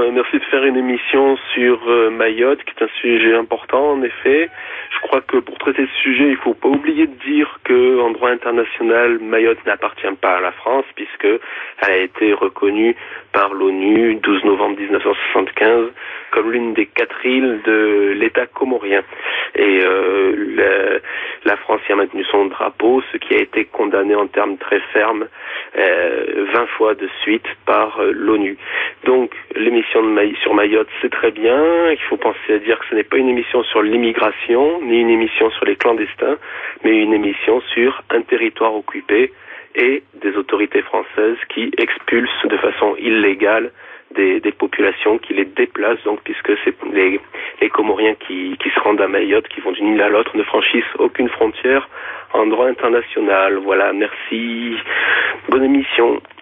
merci de faire une émission sur Mayotte, qui est un sujet important en effet. Je crois que pour traiter ce sujet, il ne faut pas oublier de dire qu'en droit international, Mayotte n'appartient pas à la France, puisque elle a été reconnue par l'ONU 12 novembre 1975 comme l'une des 4 îles de l'État comorien. Et la France y a maintenu son drapeau, ce qui a été condamné en termes très fermes 20 fois de suite par l'ONU. Donc l'émission sur Mayotte, c'est très bien. Il faut penser à dire que ce n'est pas une émission sur l'immigration, ni une émission sur les clandestins, mais une émission sur un territoire occupé et des autorités françaises qui expulsent de façon illégale des populations, qui les déplacent, donc, puisque c'est les Comoriens qui se rendent à Mayotte, qui vont d'une île à l'autre, ne franchissent aucune frontière en droit international. Voilà, merci. Bonne émission.